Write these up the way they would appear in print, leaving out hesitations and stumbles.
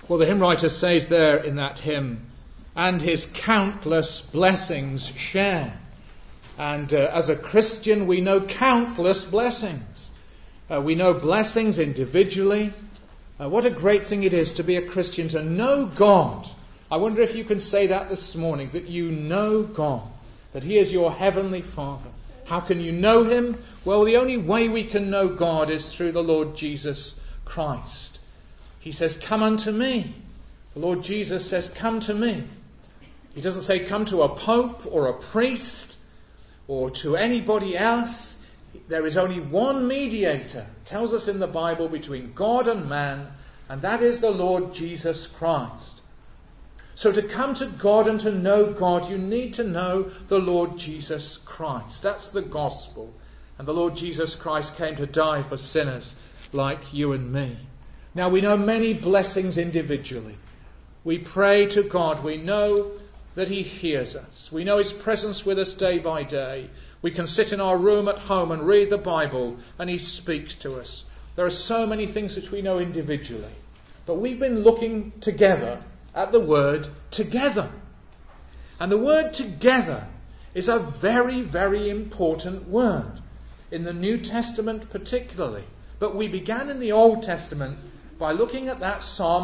Well, the hymn writer says there in that hymn, and his countless blessings share. And as a Christian, we know countless blessings. We know blessings individually. What a great thing it is to be a Christian, to know God. I wonder if you can say that this morning, that you know God, that He is your heavenly Father. How can you know Him? Well, the only way we can know God is through the Lord Jesus Christ. He says, come unto me. The Lord Jesus says, come to me. He doesn't say come to a pope or a priest or to anybody else. There is only one mediator, it tells us in the Bible, between God and man, and that is the Lord Jesus Christ. So to come to God and to know God, you need to know the Lord Jesus Christ. That's the gospel. And the Lord Jesus Christ came to die for sinners like you and me. Now we know many blessings individually. We pray to God. We know that He hears us. We know His presence with us day by day. We can sit in our room at home and read the Bible and He speaks to us. There are so many things that we know individually. But we've been looking together at the word together. And the word together is a very, very important word. In the New Testament particularly. But we began in the Old Testament by looking at that Psalm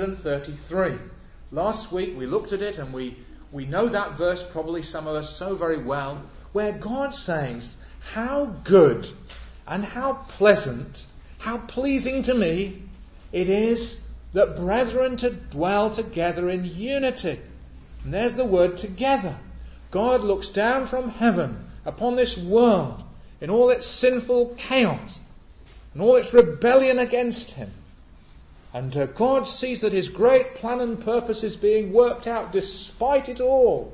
133. Last week we looked at it and we know that verse, probably some of us so very well, where God says, how good and how pleasant, how pleasing to me it is that brethren to dwell together in unity. And there's the word together. God looks down from heaven upon this world in all its sinful chaos and all its rebellion against Him. And God sees that His great plan and purpose is being worked out despite it all.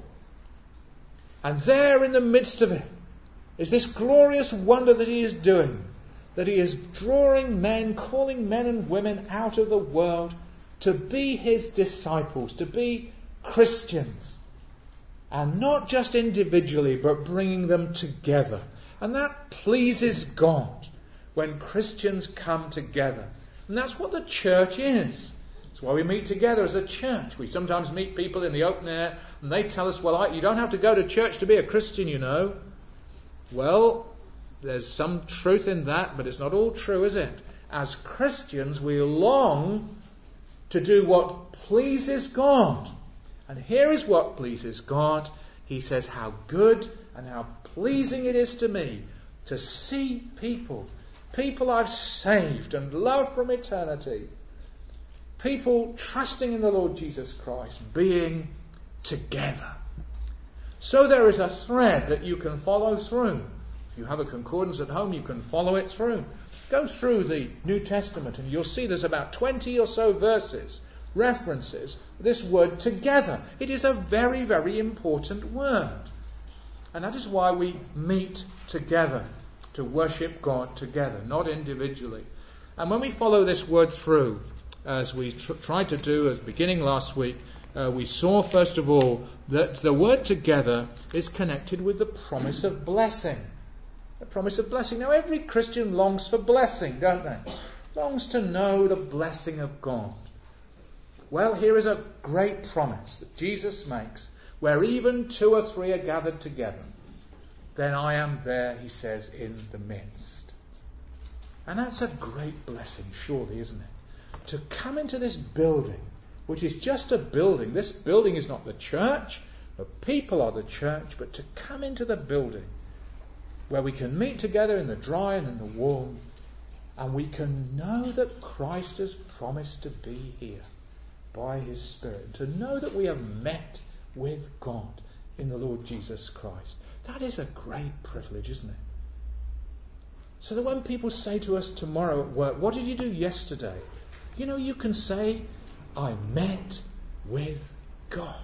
And there in the midst of it is this glorious wonder that He is doing. That He is drawing men, calling men and women out of the world to be His disciples, to be Christians. And not just individually, but bringing them together. And that pleases God when Christians come together. And that's what the church is. That's why we meet together as a church. We sometimes meet people in the open air and they tell us, well, you don't have to go to church to be a Christian, you know. Well, there's some truth in that, but it's not all true, is it? As Christians, we long to do what pleases God. And here is what pleases God. He says, how good and how pleasing it is to me to see people I've saved and loved from eternity. People trusting in the Lord Jesus Christ, being together. So there is a thread that you can follow through. If you have a concordance at home, you can follow it through. Go through the New Testament and you'll see there's about 20 or so verses, references, this word together. It is a very, very important word. And that is why we meet together, to worship God together, not individually. And when we follow this word through, as we tried to do as beginning last week, we saw first of all that the word together is connected with the promise of blessing. The promise of blessing. Now every Christian longs for blessing, don't they? Longs to know the blessing of God. Well, here is a great promise that Jesus makes, where even 2 or 3 are gathered together. Then I am there, He says, in the midst. And that's a great blessing, surely, isn't it? To come into this building, which is just a building. This building is not the church. The people are the church. But to come into the building where we can meet together in the dry and in the warm, and we can know that Christ has promised to be here by His Spirit. To know that we have met with God in the Lord Jesus Christ. That is a great privilege, isn't it? So that when people say to us tomorrow at work, what did you do yesterday? You know, you can say, I met with God.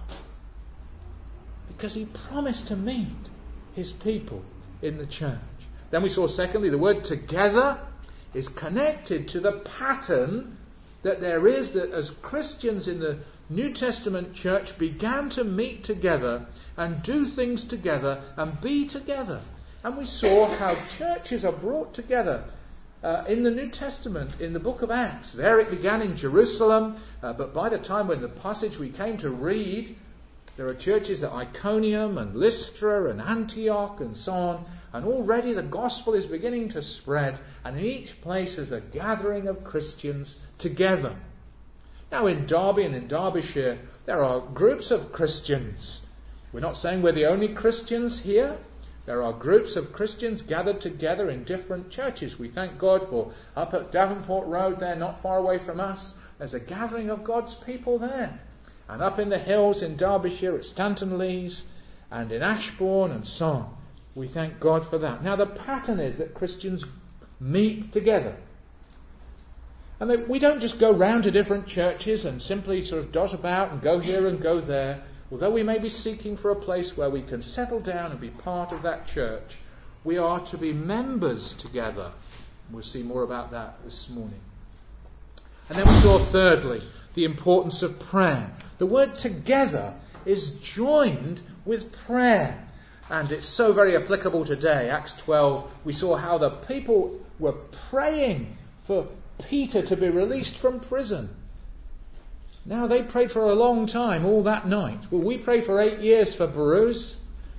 Because He promised to meet His people in the church. Then we saw, secondly, the word together is connected to the pattern that there is, that as Christians in the New Testament church began to meet together and do things together and be together. And we saw how churches are brought together in the New Testament, in the book of Acts. There it began in Jerusalem, but by the time when the passage we came to read, there are churches at Iconium and Lystra and Antioch and so on, and already the gospel is beginning to spread, and in each place there's a gathering of Christians together. Now in Derby and in Derbyshire, there are groups of Christians. We're not saying we're the only Christians here. There are groups of Christians gathered together in different churches. We thank God for up at Davenport Road there, not far away from us. There's a gathering of God's people there. And up in the hills in Derbyshire at Stanton Lees and in Ashbourne and so on. We thank God for that. Now the pattern is that Christians meet together. And we don't just go round to different churches and simply sort of dot about and go here and go there. Although we may be seeking for a place where we can settle down and be part of that church, we are to be members together. We'll see more about that this morning. And then we saw, thirdly, the importance of prayer. The word together is joined with prayer. And it's so very applicable today. Acts 12, we saw how the people were praying for Peter to be released from prison. Now they prayed for a long time, all that night. Well, we prayed for 8 years for Bruce.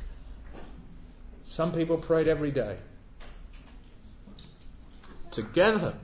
Some people prayed every day. Together,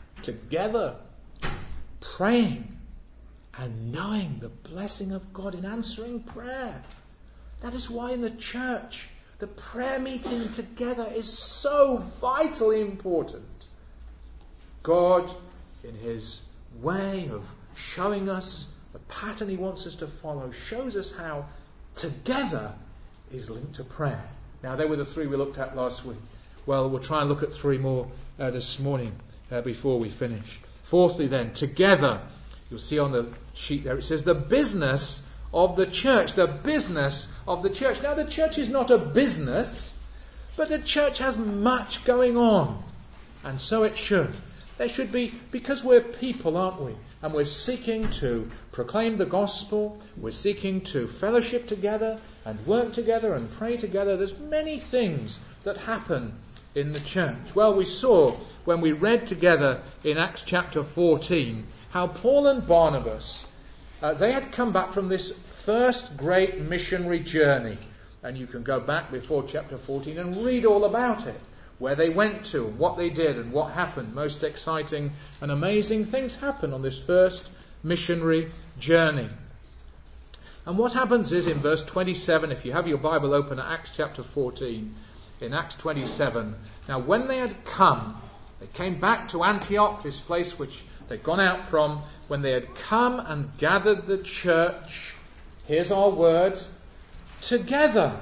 praying and knowing the blessing of God in answering prayer. That is why in the church, the prayer meeting together is so vitally important. God, in His way of showing us the pattern He wants us to follow, shows us how together is linked to prayer. Now, they were the three we looked at last week. Well, we'll try and look at three more this morning before we finish. Fourthly then, together, you'll see on the sheet there, it says the business of the church. The business of the church. Now, the church is not a business, but the church has much going on. And so it should. There should be, because we're people, aren't we? And we're seeking to proclaim the gospel. We're seeking to fellowship together and work together and pray together. There's many things that happen in the church. Well, we saw when we read together in Acts chapter 14 how Paul and Barnabas, they had come back from this first great missionary journey. And you can go back before chapter 14 and read all about it. Where they went to, and what they did, and what happened. Most exciting and amazing things happen on this first missionary journey. And what happens is in verse 27, if you have your Bible open at Acts chapter 14, in Acts 27, now when they had come, they came back to Antioch, this place which they'd gone out from. When they had come and gathered the church, here's our word, together.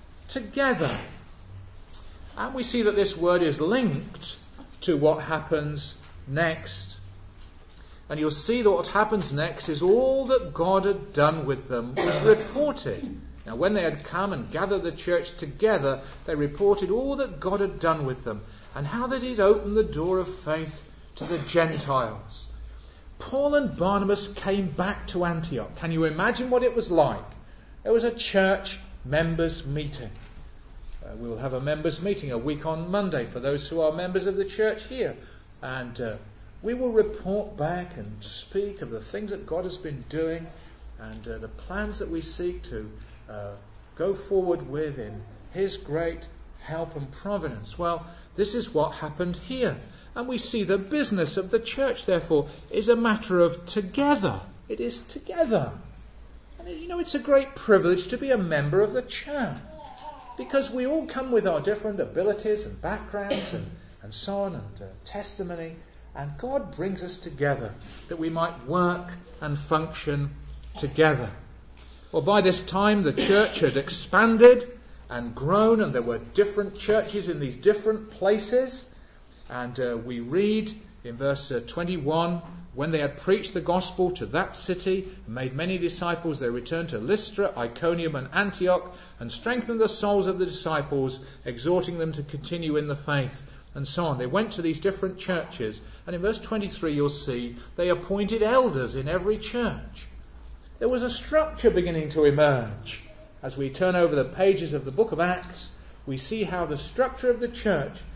And we see that this word is linked to what happens next. And you'll see that what happens next is all that God had done with them was reported. Now, when they had come and gathered the church together, they reported all that God had done with them and how that He'd opened the door of faith to the Gentiles. Paul and Barnabas came back to Antioch. Can you imagine what it was like? There was a church members' meeting. We will have a members' meeting a week on Monday for those who are members of the church here. And we will report back and speak of the things that God has been doing and the plans that we seek to go forward with in His great help and providence. Well, this is what happened here. And we see the business of the church, therefore, is a matter of together. It is together. And it's a great privilege to be a member of the church. Because we all come with our different abilities and backgrounds and so on, and testimony. And God brings us together that we might work and function together. Well, by this time the church had expanded and grown, and there were different churches in these different places. And we read in verse 21, when they had preached the gospel to that city and made many disciples, they returned to Lystra, Iconium and Antioch and strengthened the souls of the disciples, exhorting them to continue in the faith, and so on. They went to these different churches, and in verse 23 you'll see they appointed elders in every church. There was a structure beginning to emerge. As we turn over the pages of the book of Acts, we see how the structure of the church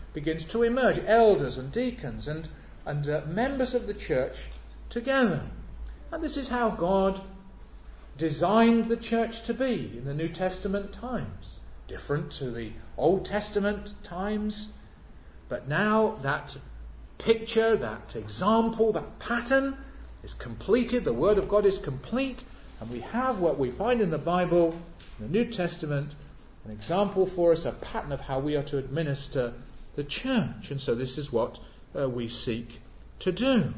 begins to emerge. Elders and deacons and members of the church together. And this is how God designed the church to be in the New Testament times. Different to the Old Testament times. But now that picture, that example, that pattern is completed. The Word of God is complete. And we have what we find in the Bible, in the New Testament, an example for us, a pattern of how we are to administer the church. And so this is what we seek to do.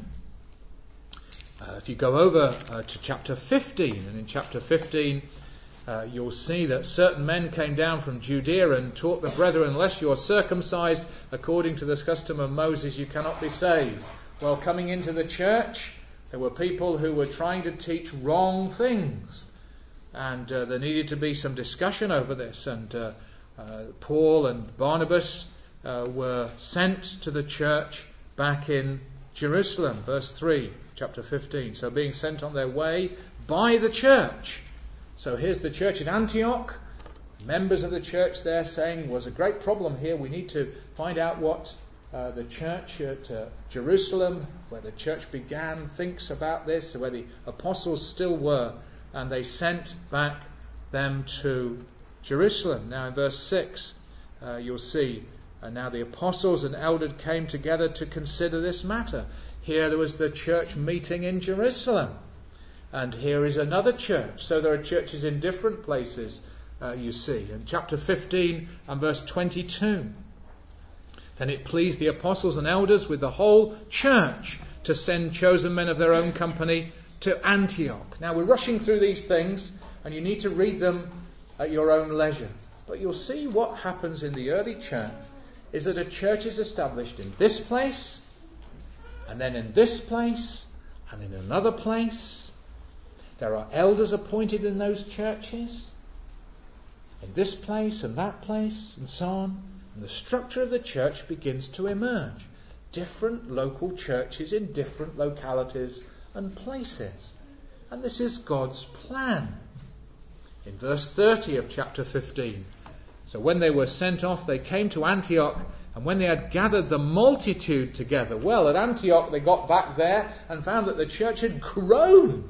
If you go over to chapter 15, and in chapter 15 you'll see that certain men came down from Judea and taught the brethren, unless you are circumcised according to the custom of Moses, you cannot be saved. Well, coming into the church, there were people who were trying to teach wrong things. And there needed to be some discussion over this. And Paul and Barnabas were sent to the church back in Jerusalem. Verse 3, chapter 15. So being sent on their way by the church. So here's the church at Antioch. Members of the church there saying, was a great problem here. We need to find out what the church at Jerusalem, where the church began, thinks about this, where the apostles still were. And they sent back them to Jerusalem. Now in verse 6, you'll see, now the apostles and elders came together to consider this matter. Here there was the church meeting in Jerusalem. And here is another church. So there are churches in different places, you see. In chapter 15 and verse 22. Then it pleased the apostles and elders with the whole church to send chosen men of their own company to Antioch. Now we're rushing through these things and you need to read them at your own leisure. But you'll see what happens in the early church is that a church is established in this place, and then in this place, and in another place. There are elders appointed in those churches, in this place and that place, and so on. And the structure of the church begins to emerge. Different local churches in different localities and places. And this is God's plan. In verse 30 of chapter 15. So when they were sent off, they came to Antioch, and when they had gathered the multitude together. Well, at Antioch they got back there and found that the church had grown.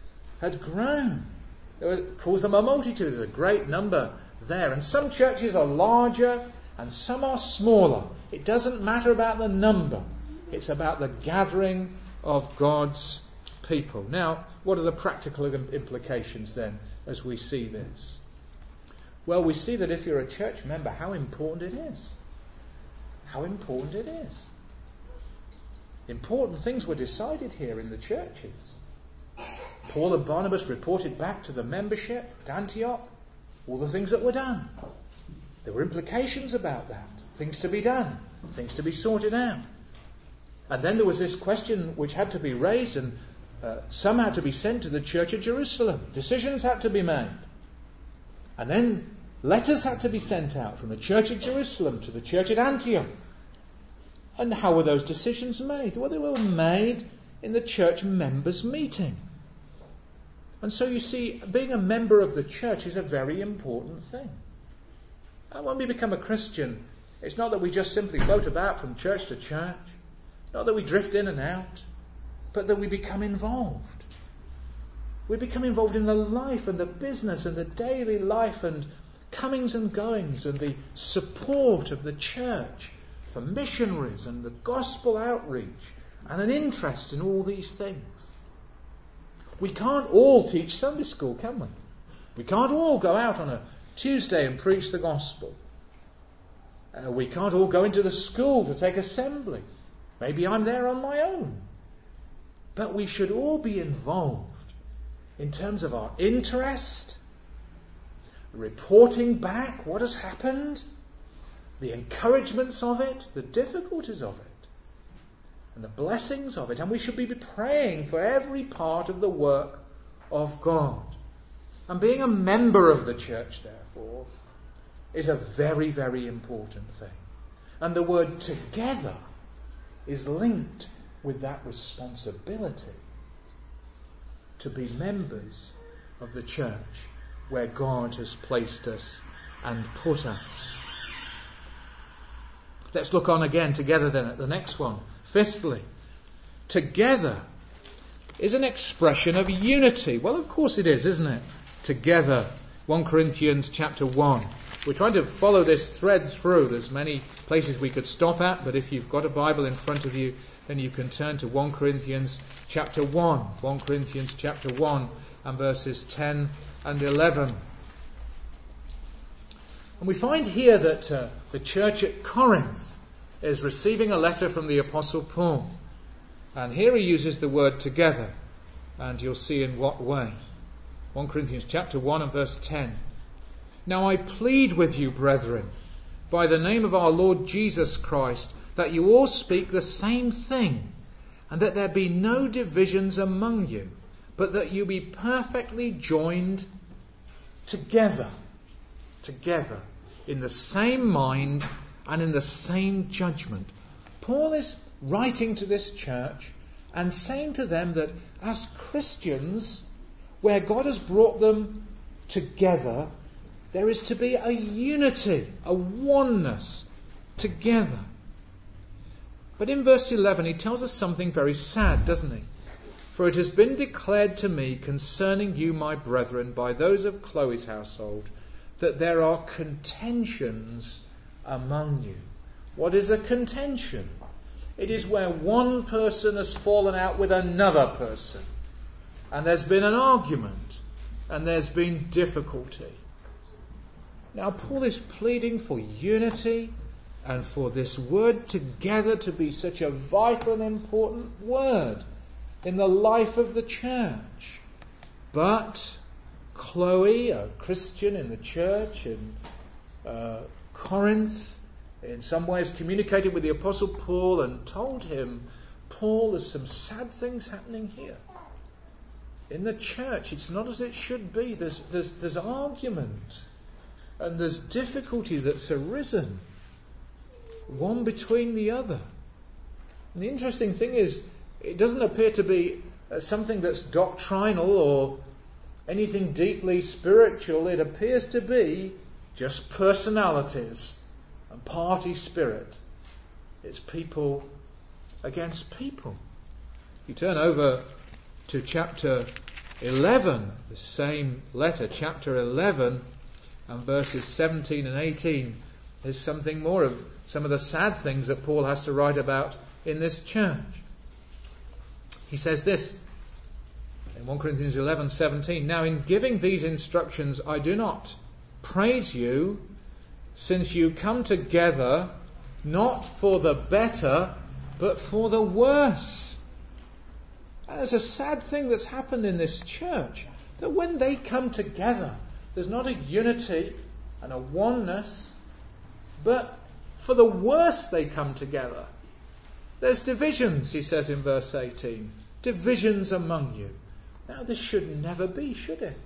It calls them a multitude. There's a great number there. And some churches are larger and some are smaller. It doesn't matter about the number. It's about the gathering of God's people. Now, what are the practical implications then as we see this? Well, we see that if you're a church member, how important it is. How important it is. Important things were decided here in the churches. Paul and Barnabas reported back to the membership at Antioch all the things that were done. There were implications about that. Things to be done. Things to be sorted out. And then there was this question which had to be raised, and some had to be sent to the church at Jerusalem. Decisions had to be made. And then letters had to be sent out from the church at Jerusalem to the church at Antioch. And how were those decisions made? Well, they were made in the church members' meeting. And so you see, being a member of the church is a very important thing. And when we become a Christian, it's not that we just simply float about from church to church, not that we drift in and out, but that we become involved. We become involved in the life and the business and the daily life and comings and goings and the support of the church for missionaries and the gospel outreach and an interest in all these things. We can't all teach Sunday school, can we? We can't all go out on a Tuesday and preach the gospel. We can't all go into the school to take assembly. Maybe I'm there on my own. But we should all be involved in terms of our interest, reporting back what has happened, the encouragements of it, the difficulties of it, and the blessings of it. And we should be praying for every part of the work of God. And being a member of the church, therefore, is a very, very important thing. And the word together is linked with that responsibility to be members of the church where God has placed us and put us. Let's look on again together then at the next one. Fifthly, together is an expression of unity. Well, of course it is, isn't it? Together. 1 Corinthians chapter 1. We're trying to follow this thread through. There's many places we could stop at, but if you've got a Bible in front of you, then you can turn to 1 Corinthians chapter 1. 1 Corinthians chapter 1 and verses 10 and 11. And we find here that the church at Corinth is receiving a letter from the Apostle Paul. And here he uses the word together. And you'll see in what way. 1 Corinthians chapter 1 and verse 10. Now I plead with you, brethren, by the name of our Lord Jesus Christ, that you all speak the same thing, and that there be no divisions among you, but that you be perfectly joined together, in the same mind and in the same judgment. Paul is writing to this church and saying to them that as Christians, where God has brought them together, there is to be a unity, a oneness together. But in verse 11 he tells us something very sad, doesn't he? For it has been declared to me concerning you, my brethren, by those of Chloe's household, that there are contentions among you. What is a contention? It is where one person has fallen out with another person. And there's been an argument. And there's been difficulty. Now Paul is pleading for unity and for this word together to be such a vital and important word in the life of the church. But Chloe, a Christian in the church in Corinth, in some ways communicated with the Apostle Paul and told him, Paul, there's some sad things happening here. In the church, it's not as it should be. There's argument. And there's difficulty that's arisen. One between the other. And the interesting thing is, it doesn't appear to be something that's doctrinal or anything deeply spiritual. It appears to be just personalities and party spirit. It's people against people. You turn over to chapter 11, the same letter, chapter 11, and verses 17 and 18. There's something more of some of the sad things that Paul has to write about in this church. He says this in 1 Corinthians 11:17. Now in giving these instructions I do not praise you, since you come together not for the better, but for the worse. And there's a sad thing that's happened in this church, that when they come together, there's not a unity and a oneness, but for the worse they come together. There's divisions, he says in verse 18. Divisions among you. Now this should never be, should it?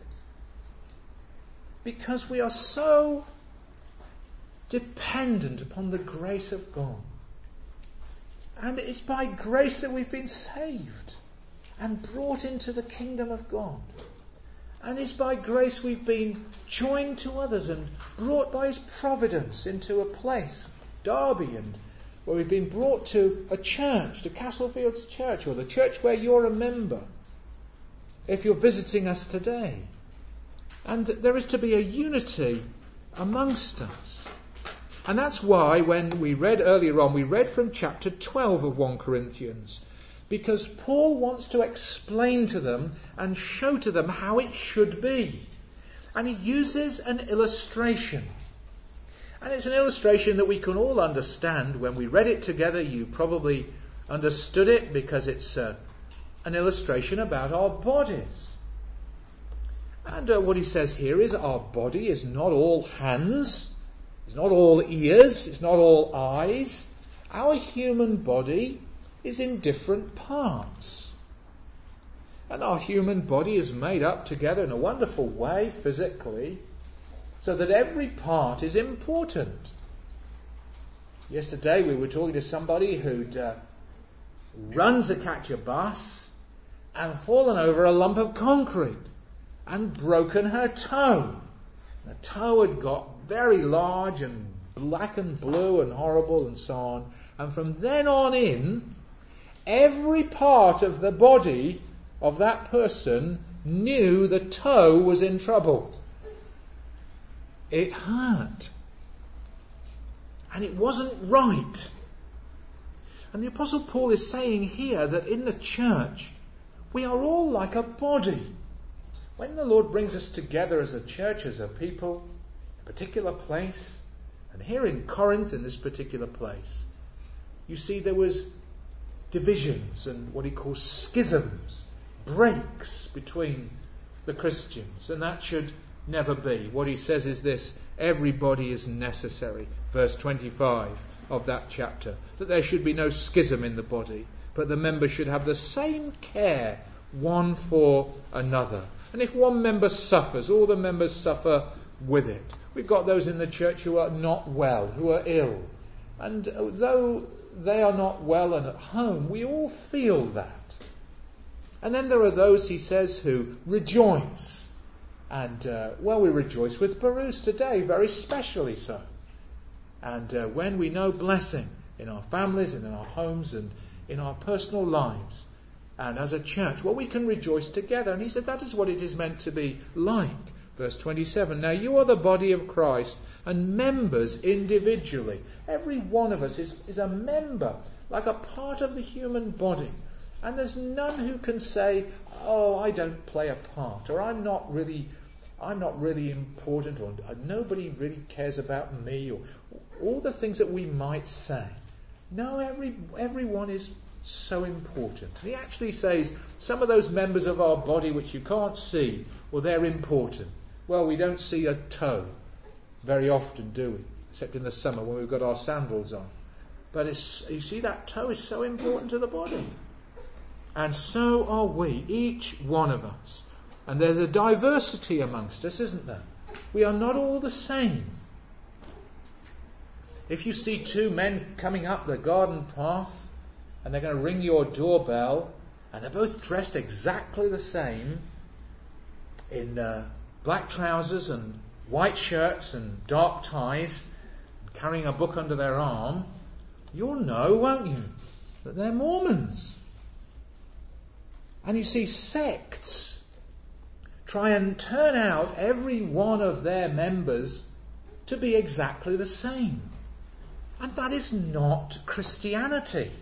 Because we are so dependent upon the grace of God. And it's by grace that we've been saved and brought into the kingdom of God. And it's by grace we've been joined to others and brought by his providence into a place, Derby, and where we've been brought to a church, to Castlefields Church, or the church where you're a member, if you're visiting us today. And there is to be a unity amongst us. And that's why when we read earlier on, we read from chapter 12 of 1 Corinthians, because Paul wants to explain to them and show to them how it should be. And he uses an illustration. And it's an illustration that we can all understand. When we read it together, you probably understood it, because it's an illustration about our bodies. And what he says here is our body is not all hands, it's not all ears, it's not all eyes. Our human body is in different parts. And our human body is made up together in a wonderful way physically, so that every part is important. Yesterday we were talking to somebody who'd run to catch a bus and fallen over a lump of concrete and broken her toe. The toe had got very large and black and blue and horrible and so on. And from then on in, every part of the body of that person knew the toe was in trouble. It hurt. And it wasn't right. And the Apostle Paul is saying here that in the church, we are all like a body. When the Lord brings us together as a church, as a people, in a particular place, and here in Corinth, in this particular place, you see there was divisions and what he calls schisms, breaks between the Christians, and that should never be. What he says is this: everybody is necessary. Verse 25 of that chapter, that there should be no schism in the body, but the members should have the same care one for another. And if one member suffers, all the members suffer with it. We've got those in the church who are not well, who are ill. And though they are not well and at home, we all feel that. And then there are those, he says, who rejoice. And, we rejoice with Bruce today, very specially so. And when we know blessing in our families and in our homes and in our personal lives, and as a church, we can rejoice together. And he said that is what it is meant to be like. Verse 27, now you are the body of Christ and members individually. Every one of us is a member, like a part of the human body. And there's none who can say, oh, I don't play a part, or I'm not really important, or nobody really cares about me, or all the things that we might say. No, everyone is so important. He actually says some of those members of our body which you can't see, they're important. Well, we don't see a toe very often, do we? Except in the summer when we've got our sandals on. But you see, that toe is so important to the body. And so are we, each one of us. And there's a diversity amongst us, isn't there? We are not all the same. If you see two men coming up the garden path and they're going to ring your doorbell and they're both dressed exactly the same in black trousers and white shirts and dark ties, carrying a book under their arm, you'll know, won't you, that they're Mormons. And you see, sects try and turn out every one of their members to be exactly the same. And that is not Christianity.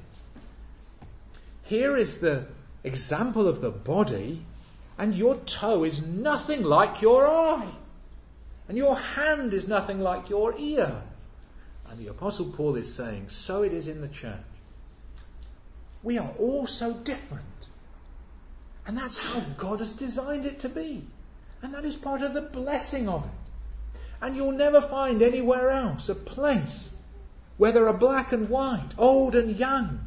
Here is the example of the body, and your toe is nothing like your eye. And your hand is nothing like your ear. And the Apostle Paul is saying, so it is in the church. We are all so different. And that's how God has designed it to be. And that is part of the blessing of it. And you'll never find anywhere else a place where there are black and white, old and young,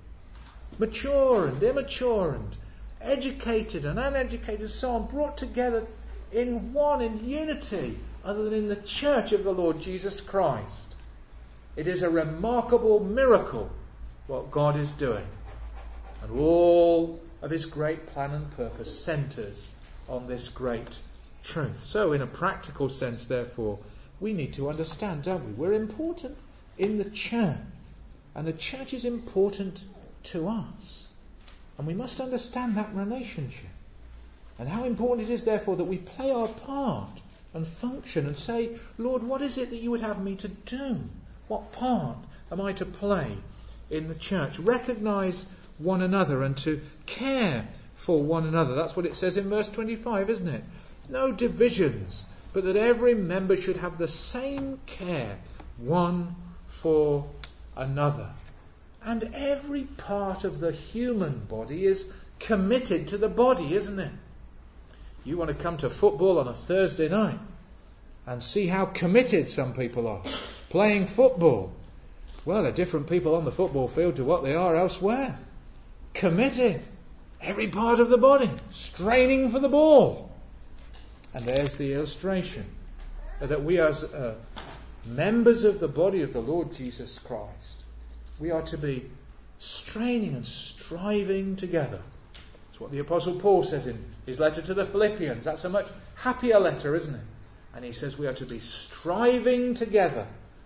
mature and immature, and educated and uneducated, so on, brought together in unity, other than in the church of the Lord Jesus Christ. It is a remarkable miracle what God is doing. And all of his great plan and purpose centres on this great truth. So in a practical sense, therefore, we need to understand, don't we? We're important in the church. And the church is important to us. And we must understand that relationship. And how important it is, therefore, that we play our part and function and say, Lord, what is it that you would have me to do? What part am I to play in the church? Recognise one another and to care for one another. That's what it says in verse 25, isn't it? No divisions, but that every member should have the same care one for another. And every part of the human body is committed to the body, isn't it? You want to come to football on a Thursday night and see how committed some people are playing football. Well, they're different people on the football field to what they are elsewhere. Committed. Every part of the body. Straining for the ball. And there's the illustration that we as members of the body of the Lord Jesus Christ, we are to be straining and striving together. That's what the Apostle Paul says in his letter to the Philippians. That's a much happier letter, isn't it? And he says we are to be striving together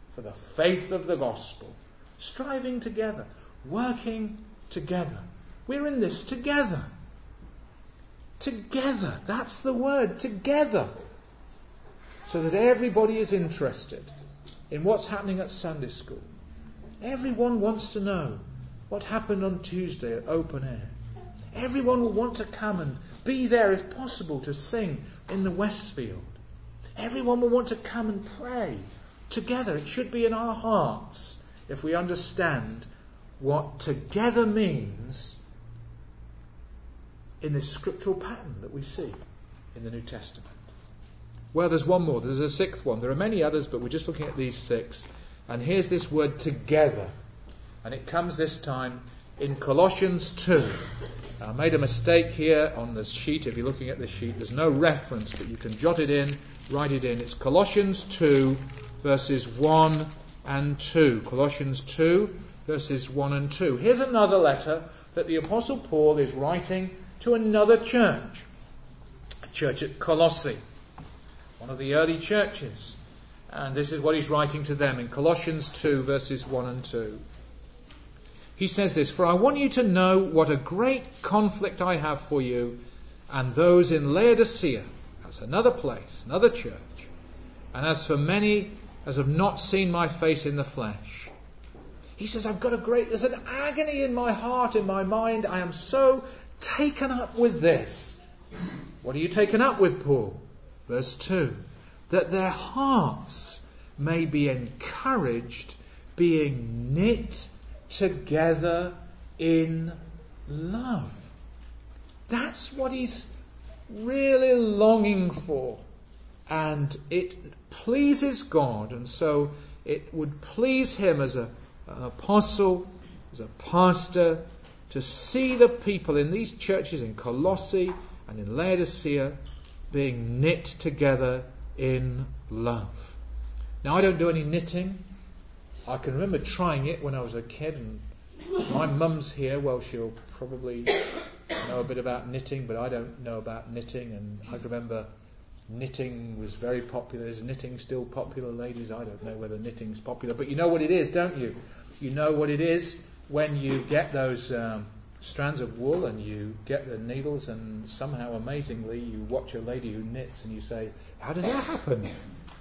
for the faith of the gospel, striving together, working together. We're in this together. Together, that's the word, together. So that everybody is interested in what's happening at Sunday school. Everyone wants to know what happened on Tuesday at Open Air. Everyone will want to come and be there if possible to sing in the Westfield. Everyone will want to come and pray together. It should be in our hearts if we understand what together means in this scriptural pattern that we see in the New Testament. Well, there's one more. There's a sixth one. There are many others, but we're just looking at these six. And here's this word together. And it comes this time in Colossians 2. I made a mistake here on this sheet. If you're looking at this sheet, there's no reference, but you can jot it in, write it in. It's Colossians 2, verses 1 and 2. Colossians 2, verses 1 and 2. Here's another letter that the Apostle Paul is writing to another church. A church at Colossae, one of the early churches. And this is what he's writing to them in Colossians 2, verses 1 and 2. He says this, "For I want you to know what a great conflict I have for you and those in Laodicea." That's another place, another church. "And as for many as have not seen my face in the flesh." He says, there's an agony in my heart, in my mind. I am so taken up with this. What are you taken up with, Paul? Verse 2. "That their hearts may be encouraged, being knit together in love." That's what he's really longing for. And it pleases God, and so it would please him as an apostle, as a pastor, to see the people in these churches in Colossae and in Laodicea being knit together in love. Now, I don't do any knitting. I can remember trying it when I was a kid, and my mum's here. Well, she'll probably know a bit about knitting, but I don't know about knitting. And I remember knitting was very popular. Is knitting still popular, ladies? I don't know whether knitting's popular, but you know what it is, don't you? You know what it is when you get those strands of wool and you get the needles, and somehow, amazingly, you watch a lady who knits and you say, "How did that happen?"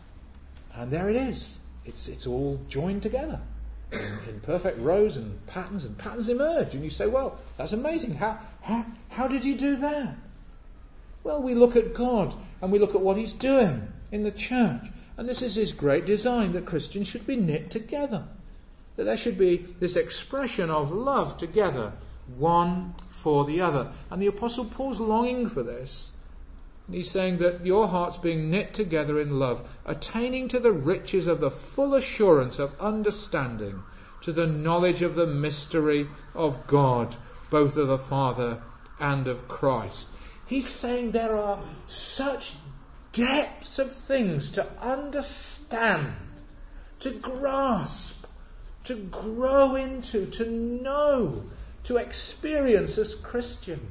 And there it is. It's all joined together in perfect rows, and patterns emerge. And you say, "Well, that's amazing. How did you do that?" Well, we look at God and we look at what he's doing in the church. And this is his great design, that Christians should be knit together. That there should be this expression of love together, one for the other. And the Apostle Paul's longing for this. He's saying that your hearts being knit together in love, attaining to the riches of the full assurance of understanding, to the knowledge of the mystery of God, both of the Father and of Christ. He's saying there are such depths of things to understand, to grasp, to grow into, to know, to experience as Christians.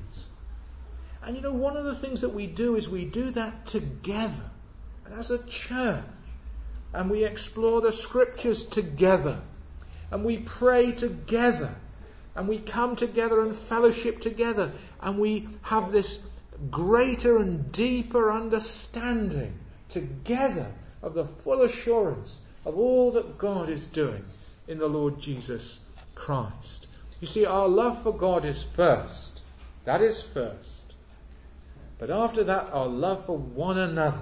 And you know, one of the things that we do is we do that together, and as a church, and we explore the scriptures together, and we pray together, and we come together and fellowship together, and we have this greater and deeper understanding together of the full assurance of all that God is doing in the Lord Jesus Christ. You see, our love for God is first. That is first. But after that, our love for one another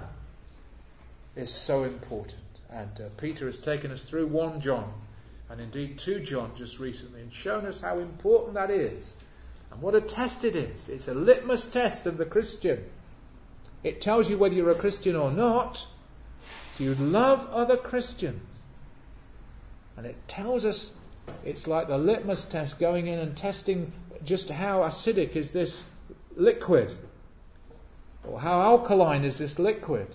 is so important. And Peter has taken us through 1 John, and indeed 2 John just recently, and shown us how important that is. And what a test it is. It's a litmus test of the Christian. It tells you whether you're a Christian or not. Do you love other Christians? And it tells us, it's like the litmus test going in and testing just how acidic is this liquid. Or how alkaline is this liquid?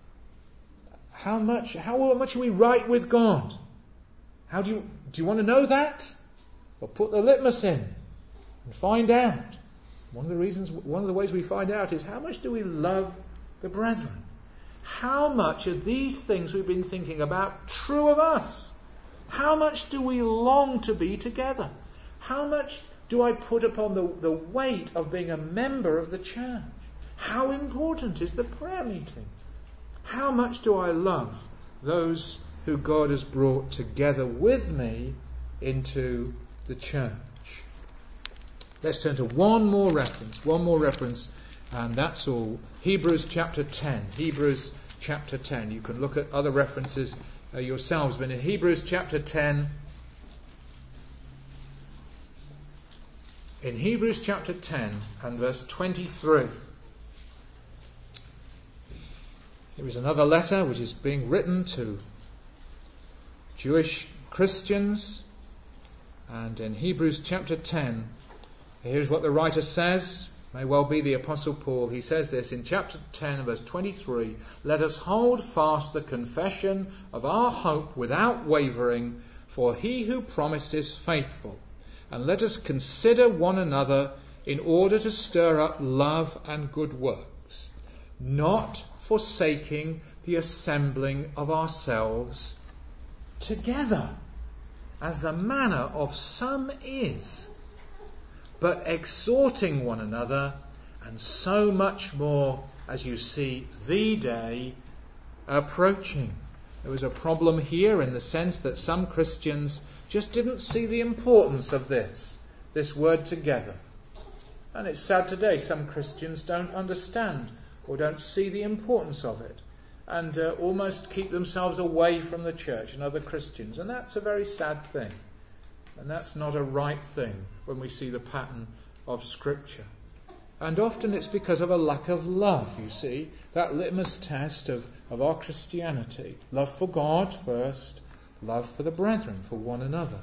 How much are we right with God? Do you want to know that? Well, put the litmus in and find out. One of the ways we find out is how much do we love the brethren? How much are these things we've been thinking about true of us? How much do we long to be together? How much do I put upon the weight of being a member of the church? How important is the prayer meeting? How much do I love those who God has brought together with me into the church? Let's turn to one more reference, and that's all. Hebrews chapter 10. Hebrews chapter 10. You can look at other references yourselves, but in Hebrews chapter 10, in Hebrews chapter 10 and verse 23, here is another letter which is being written to Jewish Christians, and in Hebrews chapter 10, here's what the writer says. May well be the Apostle Paul. He says this in chapter 10 verse 23, "Let us hold fast the confession of our hope without wavering, for he who promised is faithful. And let us consider one another in order to stir up love and good works, not forsaking the assembling of ourselves together, as the manner of some is, but exhorting one another, and so much more as you see the day approaching." There was a problem here in the sense that some Christians just didn't see the importance of this word together. And it's sad today, some Christians don't understand or don't see the importance of it, and almost keep themselves away from the church and other Christians. And that's a very sad thing. And that's not a right thing when we see the pattern of Scripture. And often it's because of a lack of love, you see, that litmus test of our Christianity. Love for God first, love for the brethren, for one another.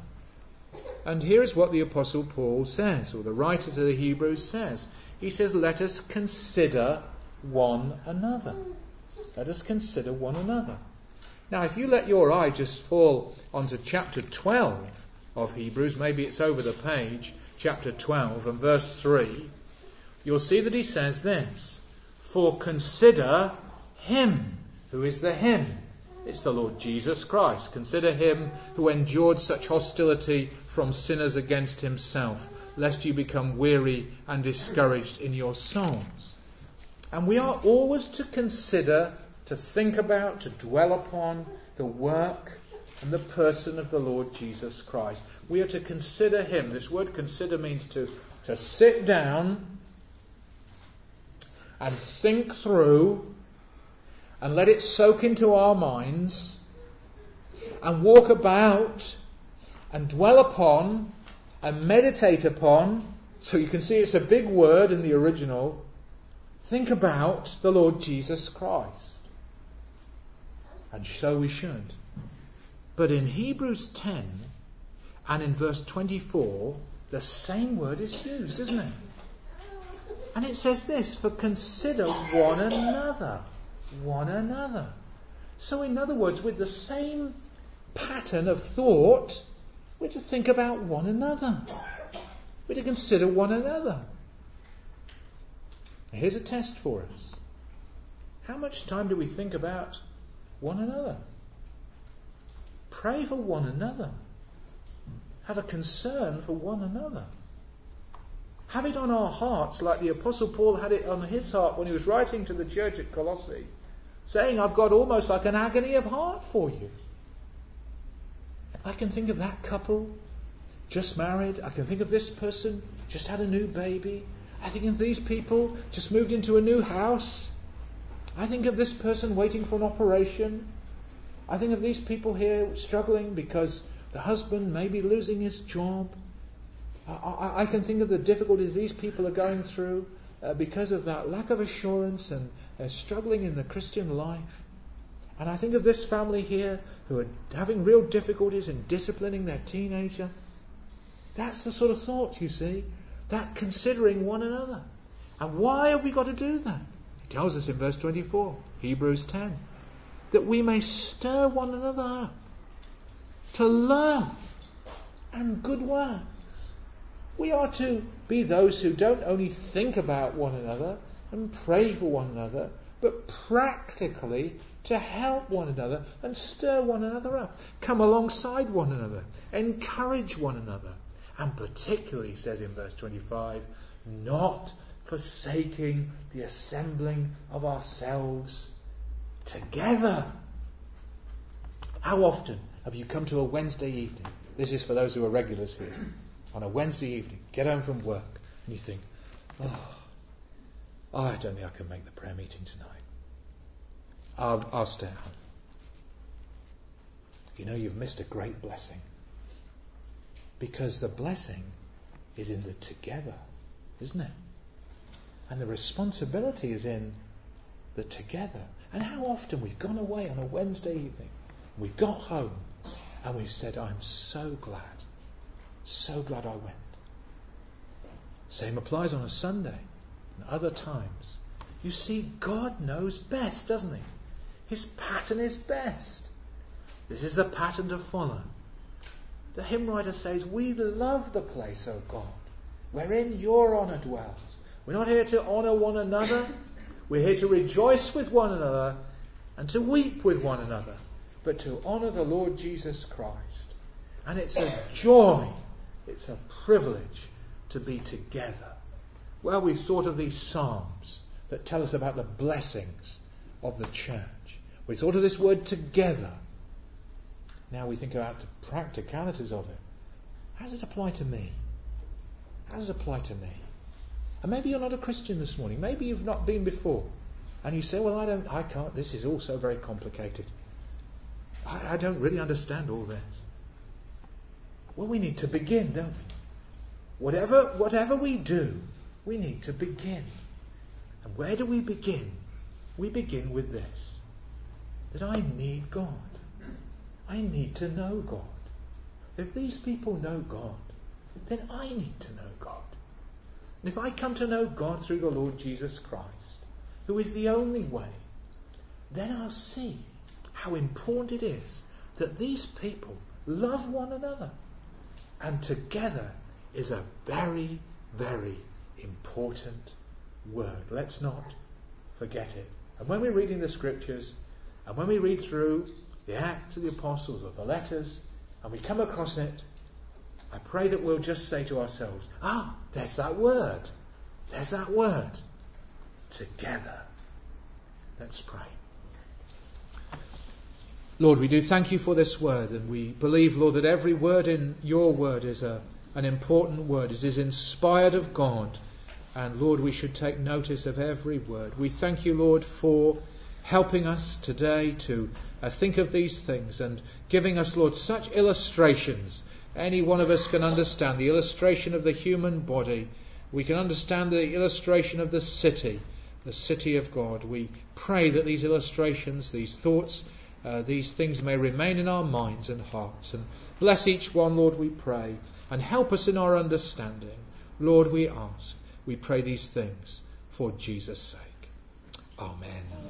And here is what the Apostle Paul says, or the writer to the Hebrews says. He says, let us consider one another. Let us consider one another. Now, if you let your eye just fall onto chapter 12 of Hebrews, maybe it's over the page, chapter 12 and verse 3, you'll see that he says this, "For consider him." Who is the him? It's the Lord Jesus Christ. Consider him who endured such hostility from sinners against himself, lest you become weary and discouraged in your souls. And we are always to consider, to think about, to dwell upon the work and the person of the Lord Jesus Christ. We are to consider him. This word consider means to sit down and think through and let it soak into our minds and walk about and dwell upon and meditate upon. So you can see it's a big word in the original. Think about the Lord Jesus Christ. And so we should. But in Hebrews 10 and in verse 24, the same word is used, isn't it? And it says this, "For consider one another." One another. So in other words, with the same pattern of thought, we're to think about one another. We're to consider one another. Here's a test for us. How much time do we think about one another? Pray for one another. Have a concern for one another. Have it on our hearts like the Apostle Paul had it on his heart when he was writing to the church at Colossae, saying, I've got almost like an agony of heart for you. I can think of that couple just married. I can think of this person just had a new baby. I think of these people just moved into a new house. I think of this person waiting for an operation. I think of these people here struggling because the husband may be losing his job. I can think of the difficulties these people are going through because of that lack of assurance and struggling in the Christian life. And I think of this family here who are having real difficulties in disciplining their teenager. That's the sort of thought, you see, that considering one another. And why have we got to do that? He tells us in verse 24, Hebrews 10, that we may stir one another up to love and good works. We are to be those who don't only think about one another and pray for one another, but practically to help one another and stir one another up. Come alongside one another, encourage one another, and particularly, says in verse 25, not forsaking the assembling of ourselves together. How often have you come to a Wednesday evening? This is for those who are regulars here. On a Wednesday evening, get home from work, and you think, I don't think I can make the prayer meeting tonight. I'll stay at home. You know, you've missed a great blessing. Because the blessing is in the together, isn't it? And the responsibility is in the together. And how often we've gone away on a Wednesday evening, we got home, and we've said, I'm so glad I went. Same applies on a Sunday and other times. You see, God knows best, doesn't he? His pattern is best. This is the pattern to follow. The hymn writer says, we love the place, O God, wherein your honour dwells. We're not here to honour one another. We're here to rejoice with one another and to weep with one another, but to honour the Lord Jesus Christ. And it's a joy, it's a privilege to be together. Well, we thought of these psalms that tell us about the blessings of the church. We thought of this word together. Now we think about the practicalities of it. How does it apply to me? How does it apply to me? And maybe you're not a Christian this morning. Maybe you've not been before. And you say, well, I can't. This is all so very complicated. I don't really understand all this. Well, we need to begin, don't we? Whatever we do, we need to begin. And where do we begin? We begin with this. That I need God. I need to know God. If these people know God, then I need to know God. And if I come to know God through the Lord Jesus Christ, who is the only way, then I'll see how important it is that these people love one another. And together is a very, very important word. Let's not forget it. And when we're reading the scriptures, and when we read through the Acts of the Apostles or the letters, and we come across it, I pray that we'll just say to ourselves, there's that word. There's that word. Together. Let's pray. Lord, we do thank you for this word, and we believe, Lord, that every word in your word is an important word. It is inspired of God, and Lord, we should take notice of every word. We thank you, Lord, for helping us today to think of these things and giving us, Lord, such illustrations. Any one of us can understand the illustration of the human body. We can understand the illustration of the city of God. We pray that these illustrations, these thoughts, these things may remain in our minds and hearts. And bless each one, Lord, we pray, and help us in our understanding. Lord, we ask, we pray these things for Jesus' sake. Amen.